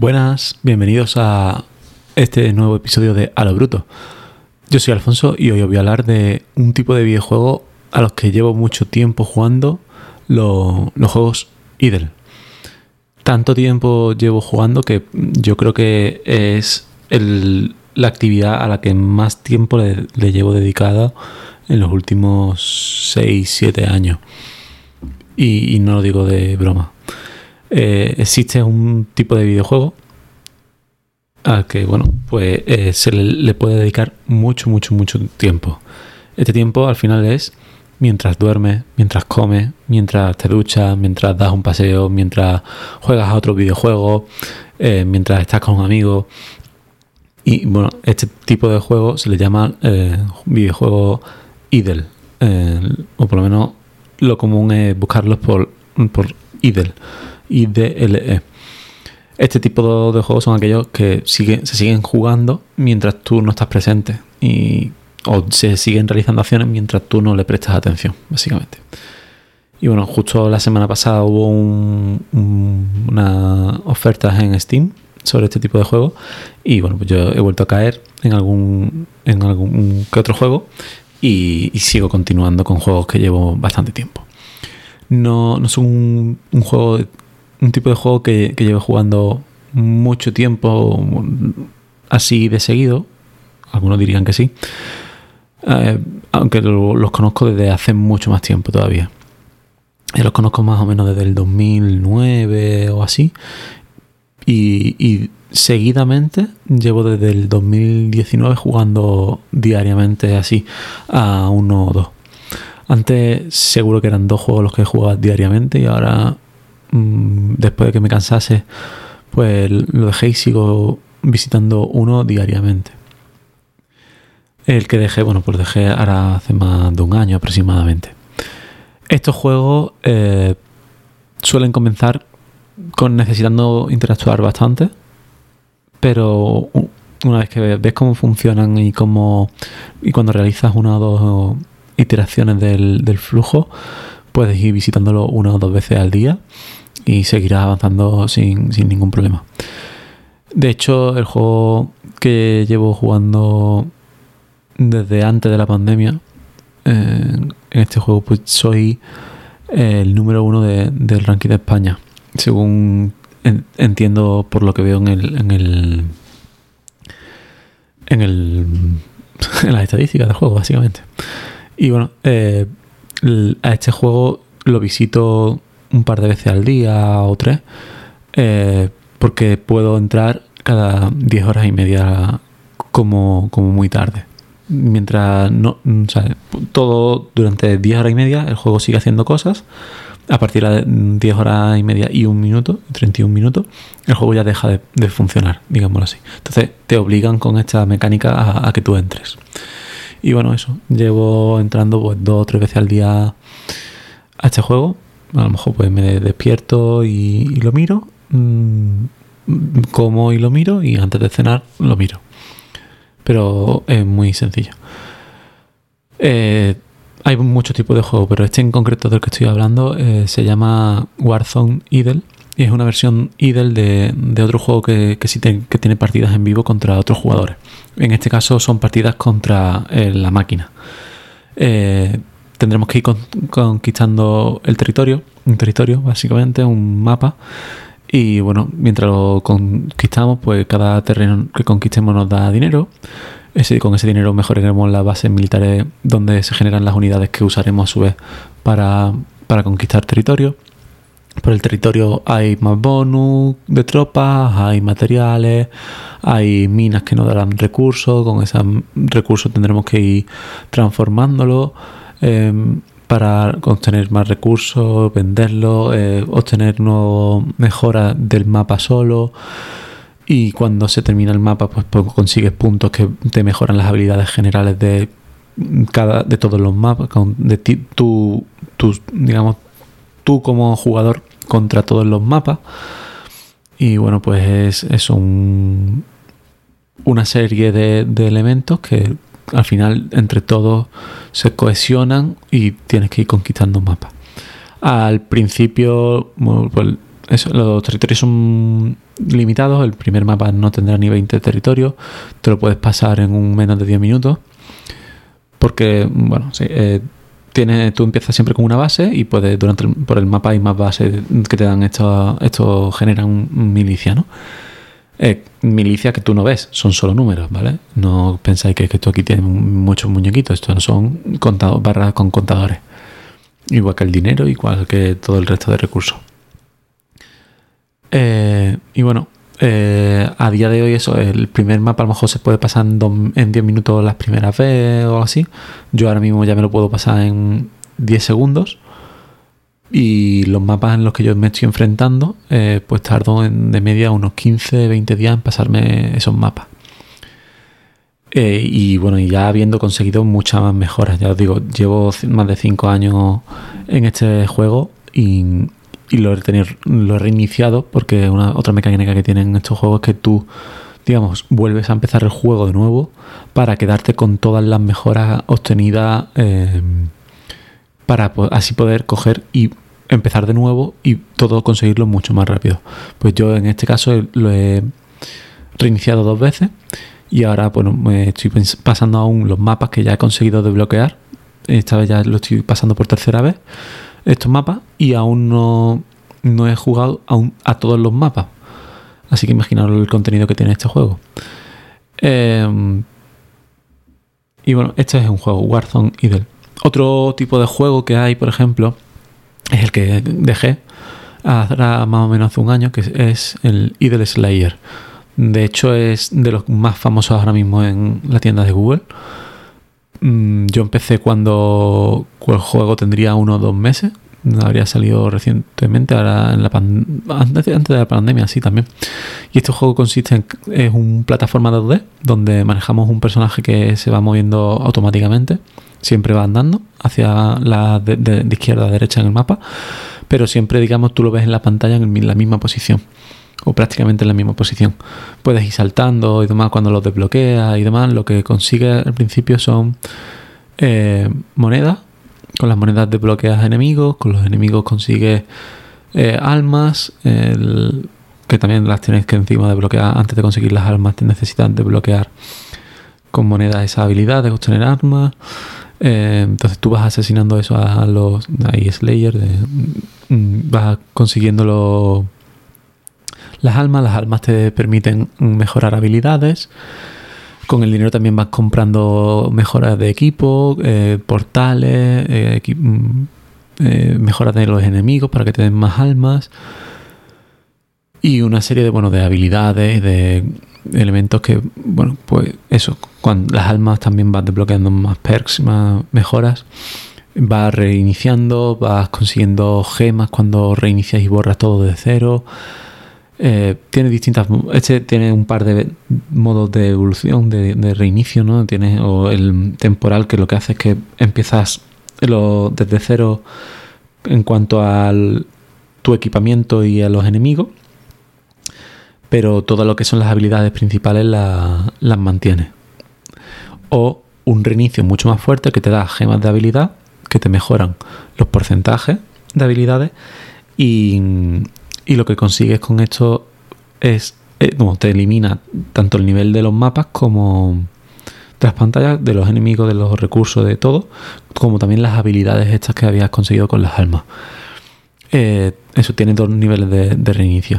Buenas, bienvenidos a este nuevo episodio de A lo Bruto. Yo soy Alfonso y hoy os voy a hablar de un tipo de videojuego a los que llevo mucho tiempo jugando, los juegos idle. Tanto tiempo llevo jugando que yo creo que es la actividad a la que más tiempo le llevo dedicada en los últimos 6-7 años. Y no lo digo de broma. Existe un tipo de videojuego al que, se le puede dedicar mucho tiempo. Este tiempo al final es mientras duermes, mientras comes, mientras te duchas, mientras das un paseo, mientras juegas a otro videojuego, mientras estás con un amigo. Y bueno, este tipo de juego se le llama videojuego idle, o por lo menos lo común es buscarlos por idle. IDLE. Este tipo de juegos son aquellos que se siguen jugando mientras tú no estás presente o se siguen realizando acciones mientras tú no le prestas atención, básicamente. Y bueno, justo la semana pasada hubo unas ofertas en Steam sobre este tipo de juegos y bueno, pues yo he vuelto a caer en algún que otro juego y sigo continuando con juegos que llevo bastante tiempo. No son un tipo de juego que llevo jugando mucho tiempo así de seguido. Algunos dirían que sí, aunque los conozco desde hace mucho más tiempo todavía. Los conozco más o menos desde el 2009 o así, y seguidamente llevo desde el 2019 jugando diariamente así a uno o dos. Antes seguro que eran 2 juegos los que jugaba diariamente y ahora, después de que me cansase, pues lo dejé y sigo visitando uno diariamente. El que dejé, pues dejé ahora hace más de un año aproximadamente. Estos juegos suelen comenzar necesitando interactuar bastante, pero una vez que ves cómo funcionan y cuando realizas una o dos iteraciones del flujo, puedes ir visitándolo 1 o 2 veces al día y seguirás avanzando sin ningún problema. De hecho, el juego que llevo jugando desde antes de la pandemia, en este juego pues soy el número 1 del ranking de España, según entiendo por lo que veo en las estadísticas del juego, básicamente. Y bueno, a este juego lo visito un par de veces al día o 3, porque puedo entrar cada 10 horas y media como muy tarde. Mientras todo durante 10 horas y media el juego sigue haciendo cosas. A partir de 10 horas y media y 1 minuto, 31 minutos, el juego ya deja de funcionar, digámoslo así. Entonces te obligan con esta mecánica a que tú entres. Y bueno, eso, llevo entrando pues 2 o 3 veces al día a este juego. A lo mejor pues me despierto y lo miro, como y lo miro, y antes de cenar lo miro. Pero es muy sencillo. Hay muchos tipos de juegos, pero este en concreto del que estoy hablando se llama Warzone Idle, y es una versión idle de otro juego que tiene partidas en vivo contra otros jugadores. En este caso son partidas contra la máquina. Tendremos que ir conquistando un territorio, básicamente, un mapa. Y bueno, mientras lo conquistamos, pues cada terreno que conquistemos nos da dinero. Con ese dinero mejoraremos las bases militares donde se generan las unidades que usaremos a su vez para conquistar territorio. Por el territorio hay más bonus de tropas, hay materiales, hay minas que nos darán recursos. Con esos recursos tendremos que ir transformándolos para obtener más recursos, venderlos, obtener nuevas mejoras del mapa solo. Y cuando se termina el mapa, pues consigues puntos que te mejoran las habilidades generales de todos los mapas, tú como jugador contra todos los mapas. Y bueno, pues es una serie de elementos que al final entre todos se cohesionan y tienes que ir conquistando un mapa. Al principio, pues los territorios son limitados. El primer mapa no tendrá ni 20 territorios. Te lo puedes pasar en menos de 10 minutos. Porque, bueno, sí, tú empiezas siempre con una base y puedes, por el mapa hay más bases que te dan esto generan milicia, ¿no? Milicias que tú no ves, son solo números, ¿vale? No pensáis que esto aquí tiene muchos muñequitos. Estos no son barras con contadores. Igual que el dinero, igual que todo el resto de recursos. Y bueno, a día de hoy el primer mapa a lo mejor se puede pasar en 10 minutos las primeras veces o algo así. Yo ahora mismo ya me lo puedo pasar en 10 segundos. Y los mapas en los que yo me estoy enfrentando, pues tardo de media unos 15-20 días en pasarme esos mapas. Y bueno, y ya habiendo conseguido muchas más mejoras. Ya os digo, llevo más de 5 años en este juego y lo he reiniciado porque otra mecánica que tienen estos juegos es que tú, digamos, vuelves a empezar el juego de nuevo para quedarte con todas las mejoras obtenidas para así poder coger y empezar de nuevo y todo conseguirlo mucho más rápido. Pues yo en este caso lo he reiniciado 2 veces y ahora bueno, me estoy pasando aún los mapas que ya he conseguido desbloquear. Esta vez ya lo estoy pasando por tercera vez estos mapas y aún no he jugado aún a todos los mapas. Así que imaginaos el contenido que tiene este juego. Y bueno, este es un juego, Warzone Idle. Otro tipo de juego que hay, por ejemplo, es el que dejé ahora más o menos hace un año, que es el Idle Slayer. De hecho, es de los más famosos ahora mismo en la tienda de Google. Yo empecé cuando el juego tendría 1 o 2 meses. Habría salido recientemente, ahora antes de la pandemia, sí, también. Y este juego consiste es un plataforma 2D donde manejamos un personaje que se va moviendo automáticamente. Siempre va andando hacia de izquierda a derecha en el mapa, pero siempre, digamos, tú lo ves en la pantalla en la misma posición, o prácticamente en la misma posición. Puedes ir saltando y demás cuando los desbloqueas y demás. Lo que consigues al principio son monedas. Con las monedas desbloqueas enemigos, con los enemigos consigues almas, que también las tienes que encima desbloquear. Antes de conseguir las almas te necesitan desbloquear con monedas esa habilidad de obtener armas. Entonces tú vas asesinando eso a los Slayer, vas consiguiendo las almas te permiten mejorar habilidades. Con el dinero también vas comprando mejoras de equipo, portales, mejoras de los enemigos para que te den más almas y una serie de habilidades, de elementos que, bueno, pues eso, cuando las almas también vas desbloqueando más perks, más mejoras, vas reiniciando, vas consiguiendo gemas cuando reinicias y borras todo de cero. Tiene un par de modos de evolución, de reinicio, ¿no? O el temporal, que lo que hace es que empiezas desde cero en cuanto a tu equipamiento y a los enemigos, pero todo lo que son las habilidades principales las mantienes. O un reinicio mucho más fuerte que te da gemas de habilidad que te mejoran los porcentajes de habilidades y lo que consigues con esto es te elimina tanto el nivel de los mapas como de las pantallas, de los enemigos, de los recursos, de todo, como también las habilidades estas que habías conseguido con las almas. Eso tiene 2 niveles de reinicio.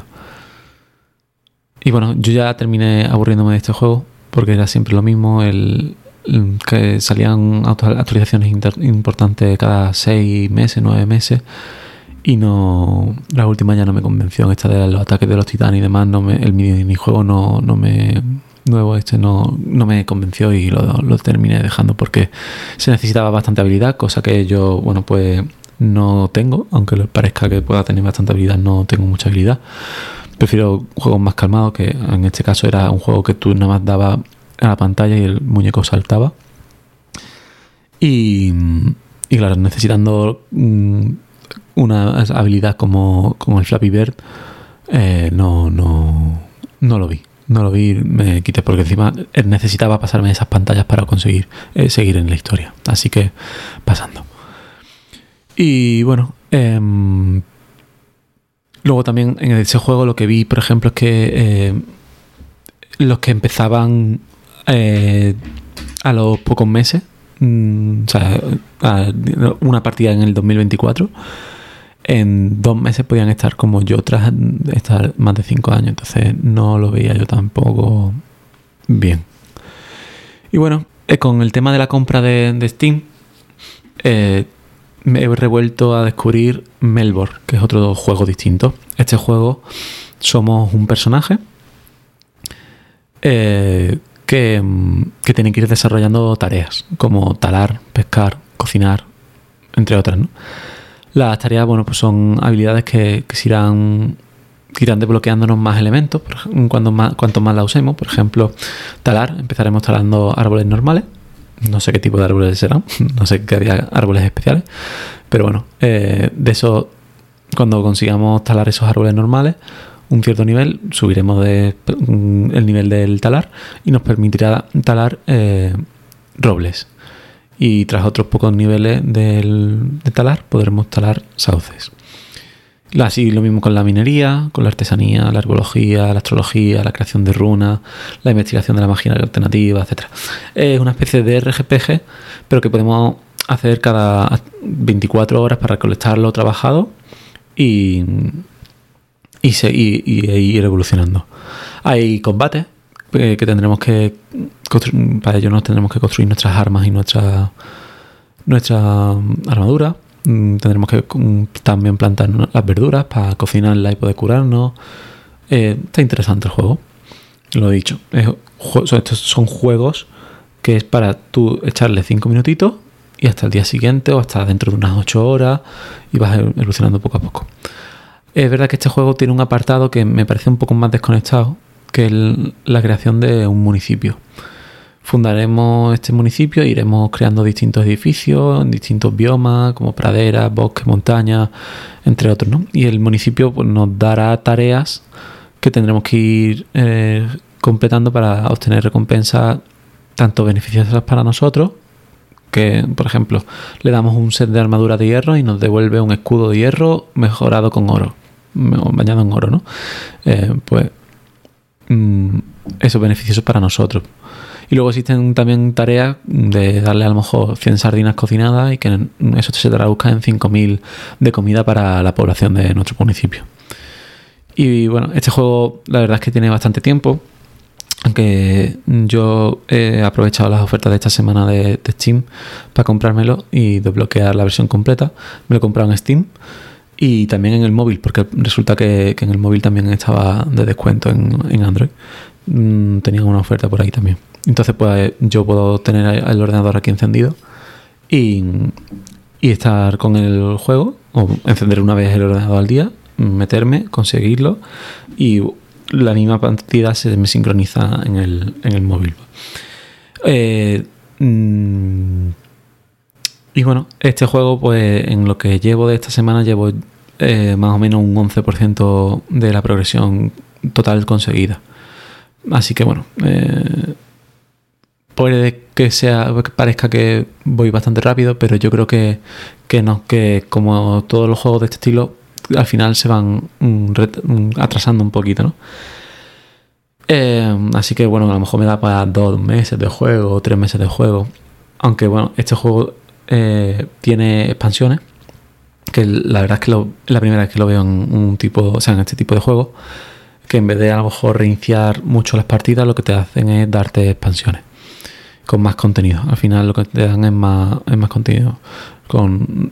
Y bueno, yo ya terminé aburriéndome de este juego porque era siempre lo mismo, que salían actualizaciones importantes cada 6 meses, 9 meses. Y la última ya no me convenció. Esta de los ataques de los titanes y demás, el minijuego no me convenció y lo terminé dejando porque se necesitaba bastante habilidad, cosa que yo, bueno, pues no tengo, aunque les parezca que pueda tener bastante habilidad, no tengo mucha habilidad. Prefiero juegos más calmados, que en este caso era un juego que tú nada más dabas a la pantalla y el muñeco saltaba. Y claro, necesitando una habilidad como el Flappy Bird, no lo vi. No lo vi, me quité, porque encima necesitaba pasarme esas pantallas para conseguir seguir en la historia. Así que pasando. Y bueno, Luego también en ese juego lo que vi, por ejemplo, es que los que empezaban a los pocos meses, o sea, una partida en el 2024, en 2 meses podían estar como yo tras estar más de 5 años. Entonces no lo veía yo tampoco bien. Y bueno, con el tema de la compra de Steam, me he revuelto a descubrir Melbourne, que es otro juego distinto. Este juego somos un personaje que tiene que ir desarrollando tareas, como talar, pescar, cocinar, entre otras, ¿no? Las tareas, bueno, pues son habilidades que irán desbloqueándonos más elementos cuanto más la usemos. Por ejemplo, talar, empezaremos talando árboles normales. No sé qué tipo de árboles serán, no sé qué había árboles especiales, pero bueno, de eso, cuando consigamos talar esos árboles normales, un cierto nivel, subiremos el nivel del talar y nos permitirá talar robles. Y tras otros pocos niveles de talar, podremos talar sauces. Así lo mismo con la minería, con la artesanía, la herbología, la astrología, la creación de runas, la investigación de la magia alternativa, etc. Es una especie de RPG, pero que podemos hacer cada 24 horas para recolectar lo trabajado y ir evolucionando. Hay combates que tendremos que construir. Para ello nos tendremos que construir nuestras armas y nuestra armadura. Tendremos que también plantar las verduras para cocinarlas y poder curarnos. Está interesante el juego, lo he dicho. Estos son juegos que es para tú echarle 5 minutitos y hasta el día siguiente o hasta dentro de unas 8 horas y vas evolucionando poco a poco. Es verdad que este juego tiene un apartado que me parece un poco más desconectado, que es la creación de un municipio. Fundaremos este municipio e iremos creando distintos edificios en distintos biomas, como praderas, bosques, montañas, entre otros, ¿no? Y el municipio pues, nos dará tareas que tendremos que ir completando para obtener recompensas tanto beneficiosas para nosotros, que por ejemplo le damos un set de armadura de hierro y nos devuelve un escudo de hierro mejorado con oro, bañado en oro, ¿no? Eso es beneficioso para nosotros. Y luego existen también tareas de darle a lo mejor 100 sardinas cocinadas y que eso se traduzca en 5.000 de comida para la población de nuestro municipio. Y bueno, este juego la verdad es que tiene bastante tiempo, aunque yo he aprovechado las ofertas de esta semana de Steam para comprármelo y desbloquear la versión completa. Me lo he comprado en Steam y también en el móvil, porque resulta que en el móvil también estaba de descuento en Android. Tenían una oferta por ahí también. Entonces pues yo puedo tener el ordenador aquí encendido y estar con el juego, o encender una vez el ordenador al día, meterme, conseguirlo y la misma partida se me sincroniza en el móvil. Y bueno, este juego pues en lo que llevo de esta semana llevo más o menos un 11% de la progresión total conseguida. Así que bueno, puede que parezca que voy bastante rápido, pero yo creo que no, que como todos los juegos de este estilo al final se van atrasando un poquito, ¿no? Así que bueno, a lo mejor me da para 2 meses de juego o 3 meses de juego. Aunque bueno, este juego tiene expansiones, que la verdad es que la primera vez que lo veo en este tipo de juegos, que en vez de a lo mejor reiniciar mucho las partidas, lo que te hacen es darte expansiones con más contenido. Al final lo que te dan es más contenido, con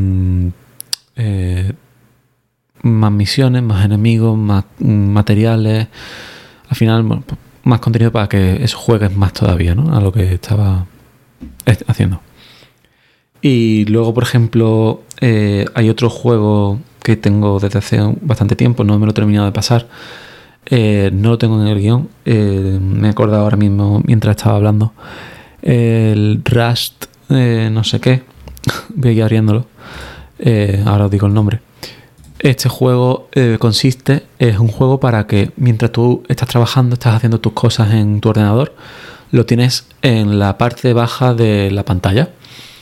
más misiones, más enemigos, más materiales. Al final, bueno, más contenido para que eso juegues más todavía, ¿no? A lo que estaba haciendo. Y luego, por ejemplo, hay otro juego que tengo desde hace bastante tiempo, no me lo he terminado de pasar. No lo tengo en el guión. Me he acordado ahora mismo mientras estaba hablando. El Rust, no sé qué. Voy a ir abriéndolo. Ahora os digo el nombre. Este juego es un juego para que mientras tú estás trabajando, estás haciendo tus cosas en tu ordenador, lo tienes en la parte baja de la pantalla.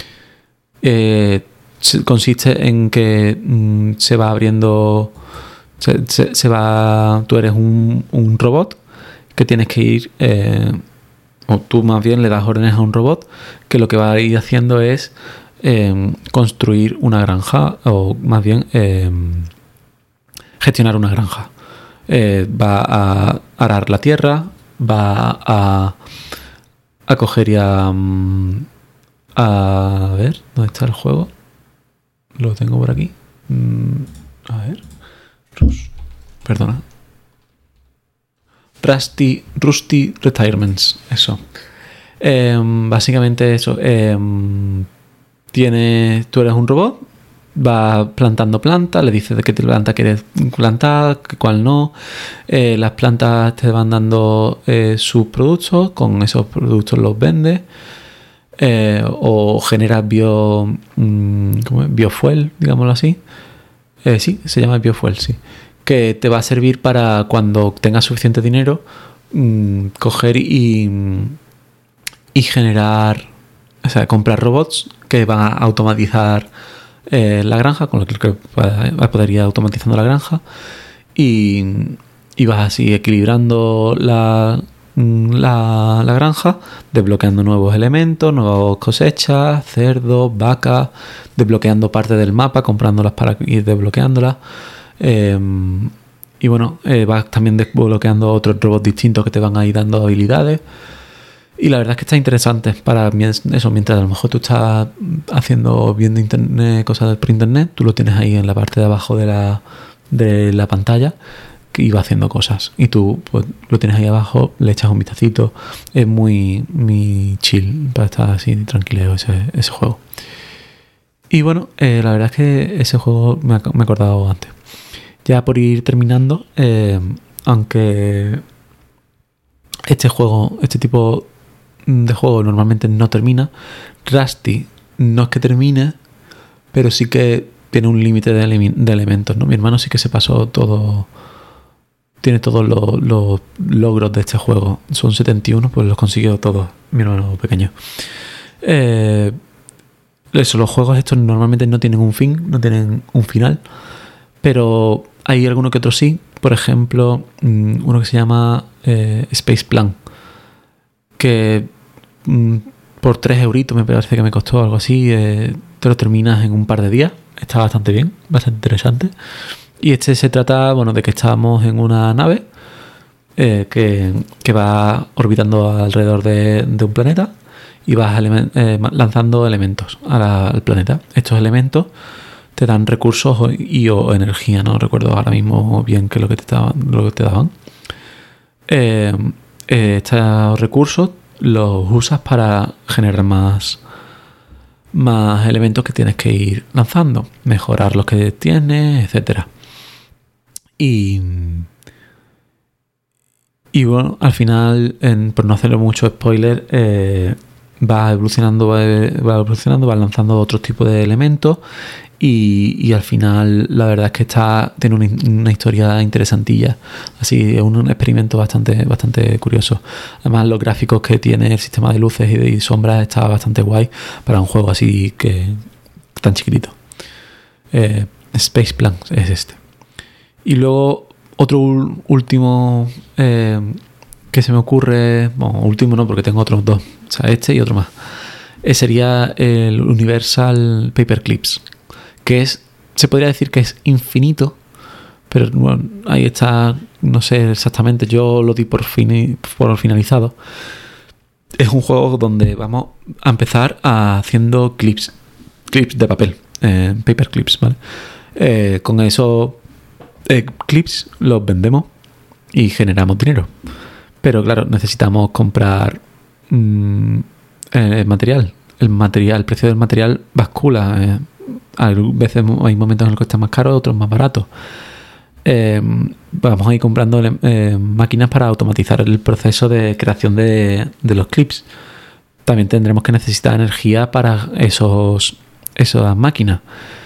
Consiste en que se va abriendo Tú eres un robot que tienes que ir, o tú más bien le das órdenes a un robot que lo que va a ir haciendo es construir una granja, o más bien gestionar una granja. Va a arar la tierra, va a coger y a ver, ¿dónde está el juego? Lo tengo por aquí. A ver. Perdona. Rusty Retirements. Eso. Básicamente eso. Tú eres un robot. Vas plantando plantas. Le dices de qué planta quieres plantar, cuál no. Las plantas te van dando sus productos. Con esos productos los vendes. O generas biofuel, digámoslo así. Sí, se llama biofuel, sí. Que te va a servir para cuando tengas suficiente dinero, coger y generar, o sea, comprar robots que van a automatizar la granja, con lo que vas a poder ir automatizando la granja y vas así equilibrando la granja, desbloqueando nuevos elementos, nuevas cosechas, cerdos, vacas, desbloqueando parte del mapa, comprándolas para ir desbloqueándolas. Y bueno, vas también desbloqueando otros robots distintos que te van a ir dando habilidades. Y la verdad es que está interesante para eso, mientras a lo mejor tú estás viendo internet, cosas por internet, tú lo tienes ahí en la parte de abajo de la pantalla y va haciendo cosas. Y tú pues lo tienes ahí abajo, le echas un vistacito. Es muy chill para estar así tranquilo ese juego. Y bueno, la verdad es que ese juego me he acordado antes. Ya por ir terminando, aunque este tipo de juego normalmente no termina, Rusty no es que termine, pero sí que tiene un límite de elementos, ¿no? Mi hermano sí que se pasó todo, tiene todos los logros de este juego. Son 71, pues los consiguió todos, mi hermano pequeño. Los juegos estos normalmente no tienen un fin, no tienen un final, pero hay alguno que otro sí. Por ejemplo, uno que se llama Space Plan, que por 3 euritos me parece que me costó, algo así, te lo terminas en un par de días. Está bastante bien, bastante interesante. Y se trata, bueno, de que estamos en una nave que va orbitando alrededor de un planeta y vas lanzando elementos al planeta. Estos elementos te dan recursos o energía, no recuerdo ahora mismo bien qué es lo que te daban. Estos recursos los usas para generar más elementos que tienes que ir lanzando, mejorar los que tienes, etcétera. Y bueno, al final, por no hacerle mucho spoiler, va evolucionando, va lanzando otros tipos de elementos y al final la verdad es que tiene una historia interesantilla. Así es un experimento bastante curioso. Además, los gráficos que tiene el sistema de luces y sombras está bastante guay para un juego así que tan chiquitito. Space Plan es este. Y luego otro último que se me ocurre, bueno, último no, porque tengo otros dos, o sea, este y otro más. Sería el Universal Paperclips, que se podría decir que es infinito, pero bueno, ahí está, no sé exactamente, yo lo di por finalizado. Es un juego donde vamos a empezar haciendo clips de papel, paperclips, ¿vale? Con esos clips los vendemos y generamos dinero. Pero claro, necesitamos comprar el material. El precio del material bascula. A veces hay momentos en los que está más caro, otros más barato. Vamos a ir comprando máquinas para automatizar el proceso de creación de los clips. También tendremos que necesitar energía para esas máquinas.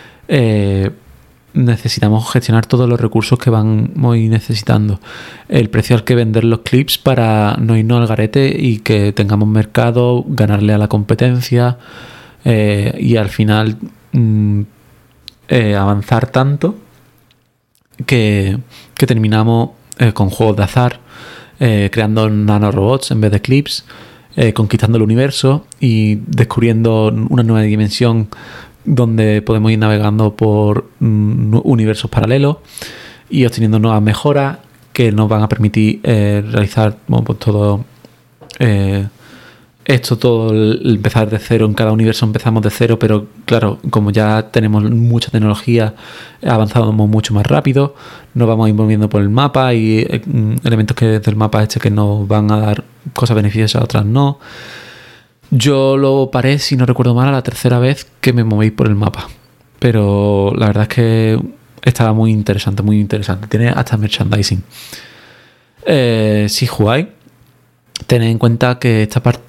Necesitamos gestionar todos los recursos que vamos necesitando. El precio al que vender los clips para no irnos al garete y que tengamos mercado, ganarle a la competencia y al final avanzar tanto que terminamos con juegos de azar, creando nanorobots en vez de clips, conquistando el universo y descubriendo una nueva dimensión donde podemos ir navegando por universos paralelos y obteniendo nuevas mejoras que nos van a permitir realizar pues todo empezar de cero. En cada universo empezamos de cero, pero claro, como ya tenemos mucha tecnología, avanzamos mucho más rápido, nos vamos a ir moviendo por el mapa y elementos del mapa que nos van a dar cosas beneficiosas, otras no. Yo lo paré, si no recuerdo mal, a la tercera vez que me moví por el mapa, pero la verdad es que estaba muy interesante, tiene hasta merchandising. Si jugáis, tened en cuenta que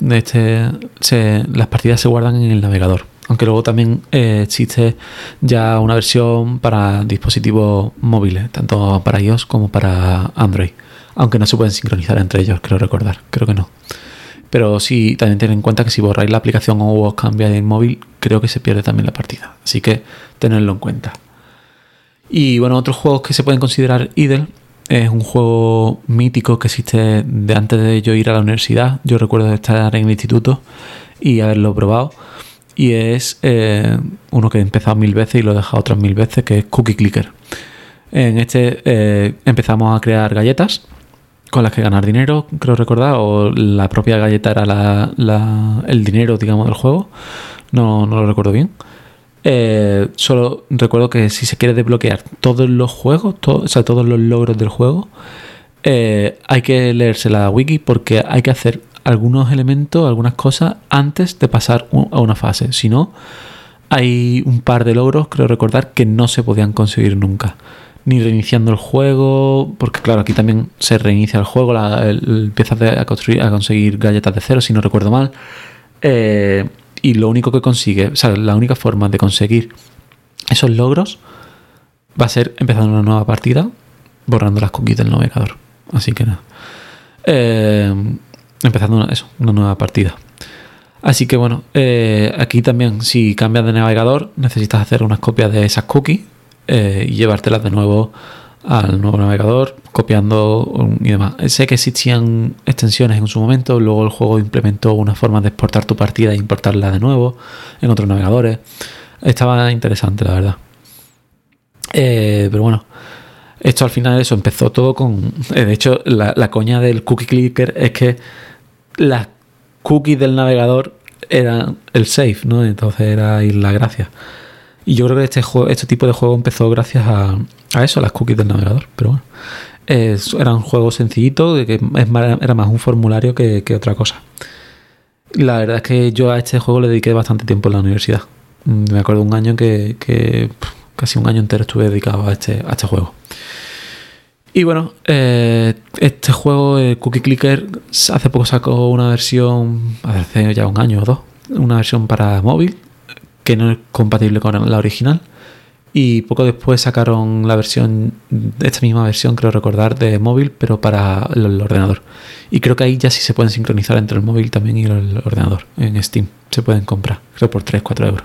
las partidas se guardan en el navegador, aunque luego también existe ya una versión para dispositivos móviles, tanto para iOS como para Android, aunque no se pueden sincronizar entre ellos, creo que no. Pero sí, también tened en cuenta que si borráis la aplicación o os cambiáis el móvil, creo que se pierde también la partida, así que tenedlo en cuenta. Y bueno, otros juegos que se pueden considerar idle. Es un juego mítico que existe de antes de yo ir a la universidad. Yo recuerdo estar en el instituto y haberlo probado. Y es uno que he empezado 1000 veces y lo he dejado otras 1000 veces, que es Cookie Clicker. En empezamos a crear galletas con las que ganar dinero, creo recordar, o la propia galleta era el dinero, digamos, del juego. No lo recuerdo bien. Solo recuerdo que si se quiere desbloquear todos los juegos, todos los logros del juego, hay que leerse la wiki, porque hay que hacer algunos elementos, algunas cosas antes de pasar a una fase. Si no, hay un par de logros, creo recordar, que no se podían conseguir nunca, ni reiniciando el juego, porque claro, aquí también se reinicia el juego, empiezas a conseguir galletas de cero, si no recuerdo mal. Y lo único que consigue, la única forma de conseguir esos logros va a ser empezando una nueva partida, borrando las cookies del navegador. Así que nada. Empezando una nueva partida. Así que bueno, aquí también, si cambias de navegador, necesitas hacer unas copias de esas cookies y llevártelas de nuevo al nuevo navegador, copiando y demás. Sé que existían extensiones en su momento, luego el juego implementó una forma de exportar tu partida e importarla de nuevo en otros navegadores. Estaba interesante, la verdad. Pero bueno, esto al final empezó todo con... de hecho, la coña del Cookie Clicker es que las cookies del navegador eran el save, ¿no? Entonces era ahí la gracia. Y yo creo que este tipo de juego empezó gracias a eso, a las cookies del navegador. Pero bueno, era un juego sencillito, que era más un formulario que otra cosa. La verdad es que yo a este juego le dediqué bastante tiempo en la universidad. Me acuerdo un año que casi un año entero estuve dedicado a este juego. Y bueno, este juego, Cookie Clicker, hace poco sacó una versión, hace ya un año o dos, una versión para móvil, que no es compatible con la original, y poco después sacaron esta misma versión, creo recordar, de móvil, pero para el ordenador. Y creo que ahí ya sí se pueden sincronizar entre el móvil también y el ordenador. En Steam se pueden comprar, creo por 3-4 euros.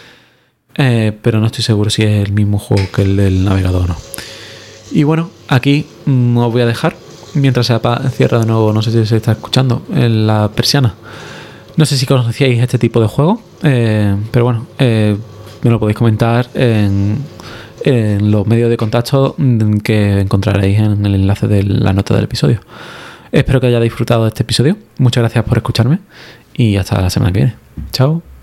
Pero no estoy seguro si es el mismo juego que el del navegador o no. Y bueno, aquí os voy a dejar mientras se cierra de nuevo, no sé si se está escuchando, en la persiana. No sé si conocíais este tipo de juego, pero bueno, me lo podéis comentar en los medios de contacto que encontraréis en el enlace de la nota del episodio. Espero que hayáis disfrutado de este episodio. Muchas gracias por escucharme y hasta la semana que viene. Chao.